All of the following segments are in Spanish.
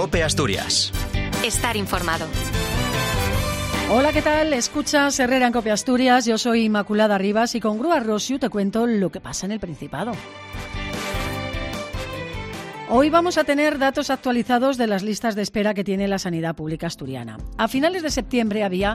COPE Asturias. Estar informado. Hola, ¿qué tal? Escuchas Herrera en COPE Asturias. Yo soy Inmaculada Rivas y con Grúa Rosiu te cuento lo que pasa en el Principado. Hoy vamos a tener datos actualizados de las listas de espera que tiene la sanidad pública asturiana. A finales de septiembre había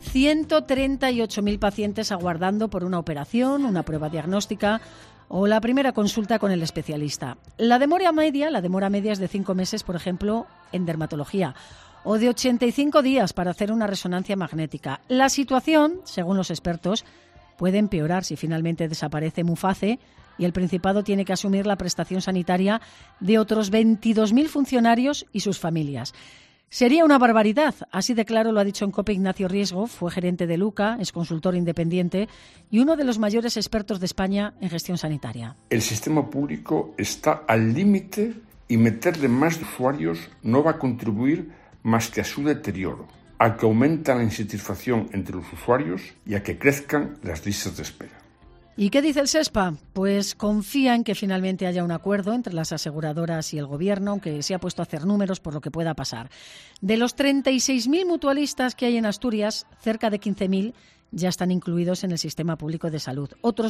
138.000 pacientes aguardando por una operación, una prueba diagnóstica o la primera consulta con el especialista. La demora media es de 5 meses, por ejemplo, en dermatología, o de 85 días para hacer una resonancia magnética. La situación, según los expertos, puede empeorar si finalmente desaparece Muface y el Principado tiene que asumir la prestación sanitaria de otros 22.000 funcionarios y sus familias. Sería una barbaridad, así de claro lo ha dicho en COPE Ignacio Riesgo, fue gerente de Luca, es consultor independiente y uno de los mayores expertos de España en gestión sanitaria. El sistema público está al límite y meterle más usuarios no va a contribuir más que a su deterioro, a que aumenta la insatisfacción entre los usuarios y a que crezcan las listas de espera. ¿Y qué dice el SESPA? Pues confía en que finalmente haya un acuerdo entre las aseguradoras y el Gobierno, aunque se ha puesto a hacer números por lo que pueda pasar. De los 36.000 mutualistas que hay en Asturias, cerca de 15.000 ya están incluidos en el sistema público de salud. Otros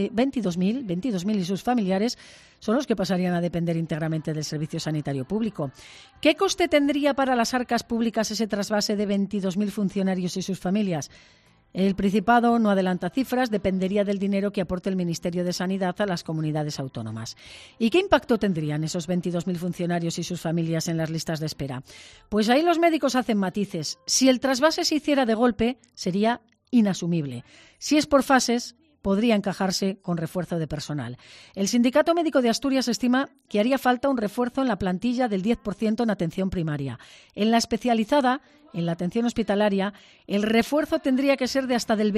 22.000 y sus familiares son los que pasarían a depender íntegramente del servicio sanitario público. ¿Qué coste tendría para las arcas públicas ese trasvase de 22.000 funcionarios y sus familias? El Principado no adelanta cifras, dependería del dinero que aporte el Ministerio de Sanidad a las comunidades autónomas. ¿Y qué impacto tendrían esos 22.000 funcionarios y sus familias en las listas de espera? Pues ahí los médicos hacen matices. Si el trasvase se hiciera de golpe, sería inasumible. Si es por fases, podría encajarse con refuerzo de personal. El Sindicato Médico de Asturias estima que haría falta un refuerzo en la plantilla del 10% en atención primaria. En la especializada, en la atención hospitalaria, el refuerzo tendría que ser de hasta del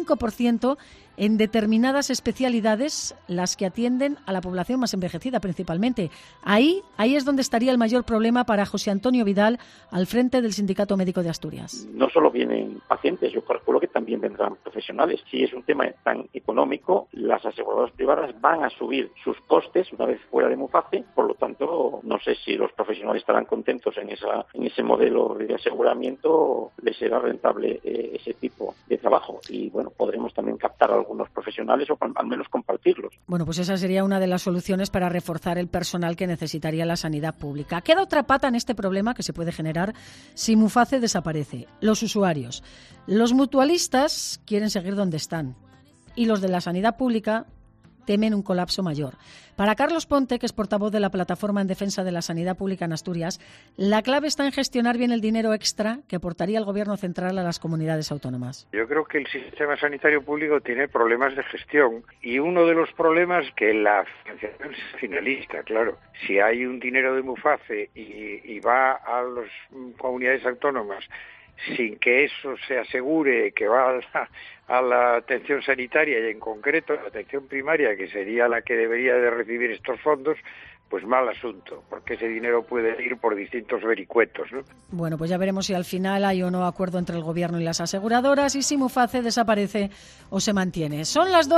25% en determinadas especialidades, las que atienden a la población más envejecida principalmente. Ahí es donde estaría el mayor problema para José Antonio Vidal, al frente del Sindicato Médico de Asturias. No solo vienen pacientes, yo calculo que también vendrán profesionales. Si es un tema tan económico, las aseguradoras privadas van a subir sus costes una vez fuera de Muface, por lo tanto, no sé si los profesionales estarán contentos en ese modelo de aseguramiento, les será rentable ese tipo de trabajo y bueno, podremos también captar a algunos profesionales o al menos compartirlos. Bueno, pues esa sería una de las soluciones para reforzar el personal que necesitaría la sanidad pública. Queda otra pata en este problema que se puede generar si Muface desaparece: los usuarios. Los mutualistas quieren seguir donde están y los de la sanidad pública temen un colapso mayor. Para Carlos Ponte, que es portavoz de la Plataforma en Defensa de la Sanidad Pública en Asturias, la clave está en gestionar bien el dinero extra que aportaría el Gobierno central a las comunidades autónomas. Yo creo que el sistema sanitario público tiene problemas de gestión y uno de los problemas es que la financiación es finalista, claro. Si hay un dinero de Muface y va a las comunidades autónomas sin que eso se asegure que va a la atención sanitaria y en concreto a la atención primaria, que sería la que debería de recibir estos fondos, pues mal asunto, porque ese dinero puede ir por distintos vericuetos, ¿no? Bueno, pues ya veremos si al final hay o no acuerdo entre el Gobierno y las aseguradoras y si Muface desaparece o se mantiene. Son las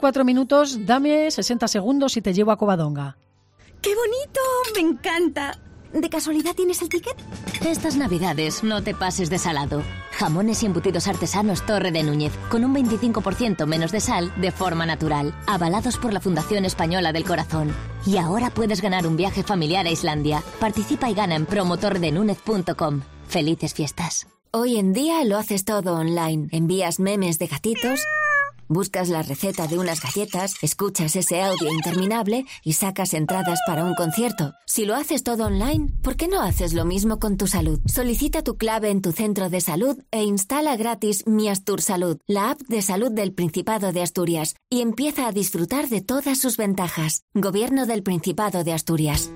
12:24, dame 60 segundos y te llevo a Covadonga. ¡Qué bonito! ¡Me encanta! ¿De casualidad tienes el ticket? Estas Navidades no te pases de salado. Jamones y embutidos artesanos Torre de Núñez, con un 25% menos de sal de forma natural, avalados por la Fundación Española del Corazón. Y ahora puedes ganar un viaje familiar a Islandia. Participa y gana en promotordenúñez.com. ¡Felices fiestas! Hoy en día lo haces todo online. Envías memes de gatitos, buscas la receta de unas galletas, escuchas ese audio interminable y sacas entradas para un concierto. Si lo haces todo online, ¿por qué no haces lo mismo con tu salud? Solicita tu clave en tu centro de salud e instala gratis Mi Astur Salud, la app de salud del Principado de Asturias, y empieza a disfrutar de todas sus ventajas. Gobierno del Principado de Asturias.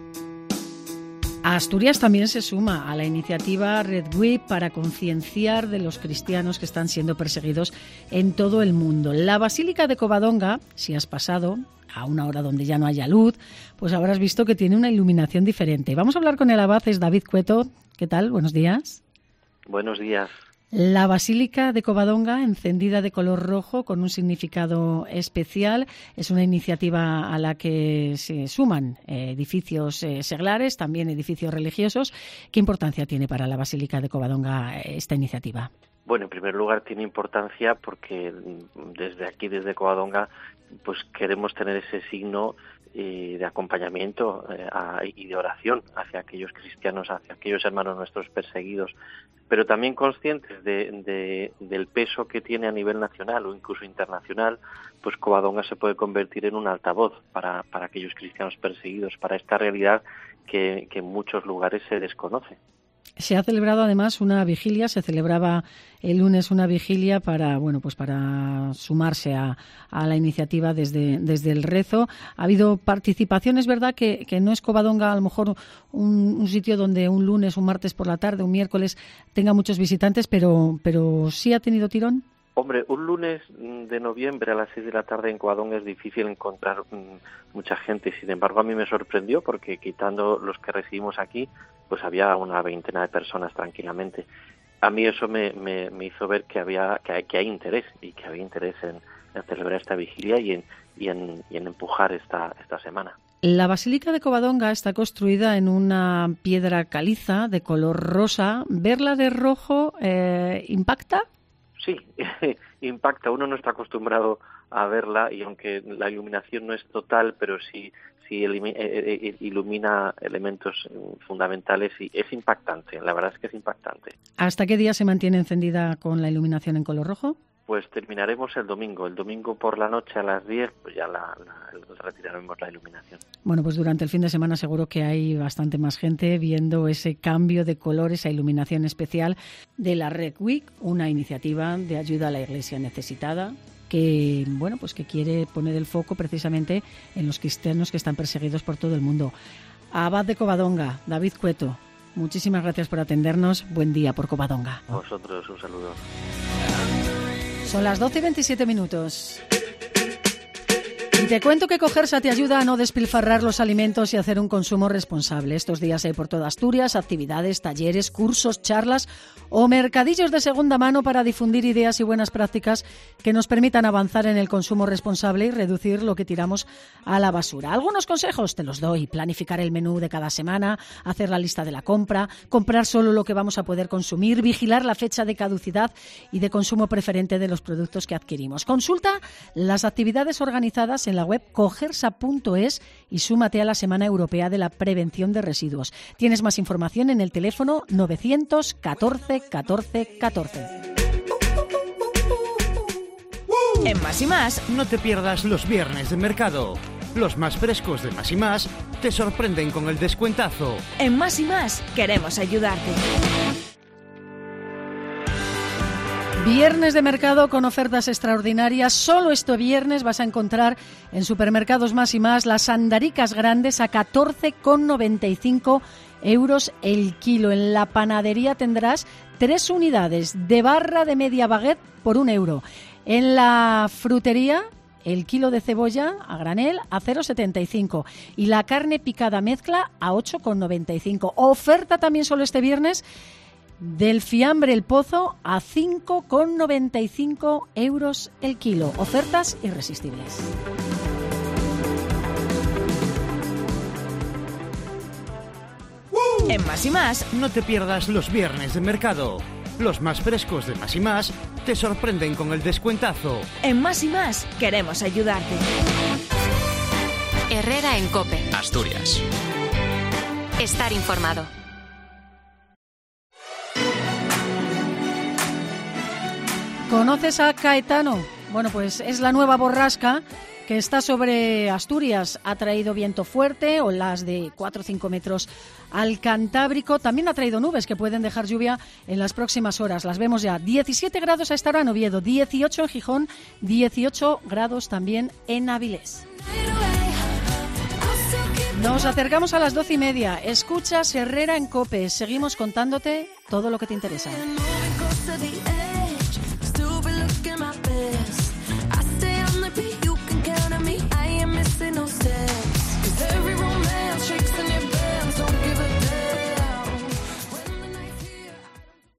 Asturias también se suma a la iniciativa Red Week para concienciar de los cristianos que están siendo perseguidos en todo el mundo. La Basílica de Covadonga, si has pasado a una hora donde ya no haya luz, pues habrás visto que tiene una iluminación diferente. Vamos a hablar con el abad, es David Cueto. ¿Qué tal? Buenos días. Buenos días. La Basílica de Covadonga, encendida de color rojo con un significado especial, es una iniciativa a la que se suman edificios seglares, también edificios religiosos. ¿Qué importancia tiene para la Basílica de Covadonga esta iniciativa? Bueno, en primer lugar tiene importancia porque desde Covadonga, pues queremos tener ese signo de acompañamiento y de oración hacia aquellos cristianos, hacia aquellos hermanos nuestros perseguidos, pero también conscientes del peso que tiene a nivel nacional o incluso internacional. Pues Covadonga se puede convertir en un altavoz para aquellos cristianos perseguidos, para esta realidad que en muchos lugares se desconoce. Se ha celebrado además una vigilia, se celebraba el lunes una vigilia para sumarse a la iniciativa desde el rezo. Ha habido participación, es verdad que no es Covadonga a lo mejor un sitio donde un lunes, un martes por la tarde, un miércoles tenga muchos visitantes, pero sí ha tenido tirón. Hombre, un lunes de noviembre a las 6 de la tarde en Covadonga es difícil encontrar mucha gente. Sin embargo, a mí me sorprendió porque quitando los que recibimos aquí, pues había una veintena de personas tranquilamente. A mí eso me hizo ver que hay interés y que había interés en celebrar esta vigilia y en empujar esta semana. La Basílica de Covadonga está construida en una piedra caliza de color rosa. ¿Verla de rojo impacta? Sí, impacta. Uno no está acostumbrado a verla y aunque la iluminación no es total, pero sí ilumina elementos fundamentales y es impactante. La verdad es que es impactante. ¿Hasta qué día se mantiene encendida con la iluminación en color rojo? Pues terminaremos el domingo. El domingo por la noche a las 10 pues ya retiraremos la iluminación. Bueno, pues durante el fin de semana seguro que hay bastante más gente viendo ese cambio de color, esa iluminación especial de la Red Week, una iniciativa de ayuda a la Iglesia necesitada que, bueno, pues que quiere poner el foco precisamente en los cristianos que están perseguidos por todo el mundo. Abad de Covadonga, David Cueto, muchísimas gracias por atendernos. Buen día por Covadonga. A vosotros un saludo. Son las 12:27. Y te cuento que Cogersa te ayuda a no despilfarrar los alimentos y hacer un consumo responsable. Estos días hay por toda Asturias actividades, talleres, cursos, charlas o mercadillos de segunda mano para difundir ideas y buenas prácticas que nos permitan avanzar en el consumo responsable y reducir lo que tiramos a la basura. Algunos consejos te los doy: planificar el menú de cada semana, hacer la lista de la compra, comprar solo lo que vamos a poder consumir, vigilar la fecha de caducidad y de consumo preferente de los productos que adquirimos. Consulta las actividades organizadas en la web cogersa.es y súmate a la Semana Europea de la Prevención de Residuos. Tienes más información en el teléfono 914 14 14. En Más y Más no te pierdas los viernes de mercado. Los más frescos de Más y Más te sorprenden con el descuentazo. En Más y Más queremos ayudarte. Viernes de mercado con ofertas extraordinarias. Solo este viernes vas a encontrar en Supermercados Más y Más las andaricas grandes a 14,95 euros el kilo. En la panadería tendrás 3 unidades de barra de media baguette por 1 euro. En la frutería, el kilo de cebolla a granel a 0,75 y la carne picada mezcla a 8,95. Oferta también solo este viernes del fiambre El Pozo a 5,95 euros el kilo. Ofertas irresistibles. En Más y Más no te pierdas los viernes de mercado. Los más frescos de Más y Más te sorprenden con el descuentazo. En Más y Más queremos ayudarte. Herrera en COPE. Asturias. Estar informado. ¿Conoces a Caetano? Bueno, pues es la nueva borrasca que está sobre Asturias. Ha traído viento fuerte, olas de 4 o 5 metros al Cantábrico. También ha traído nubes que pueden dejar lluvia en las próximas horas. Las vemos ya. 17 grados a esta hora en Oviedo, 18 en Gijón, 18 grados también en Avilés. Nos acercamos a las 12:30. Escuchas Herrera en COPE. Seguimos contándote todo lo que te interesa.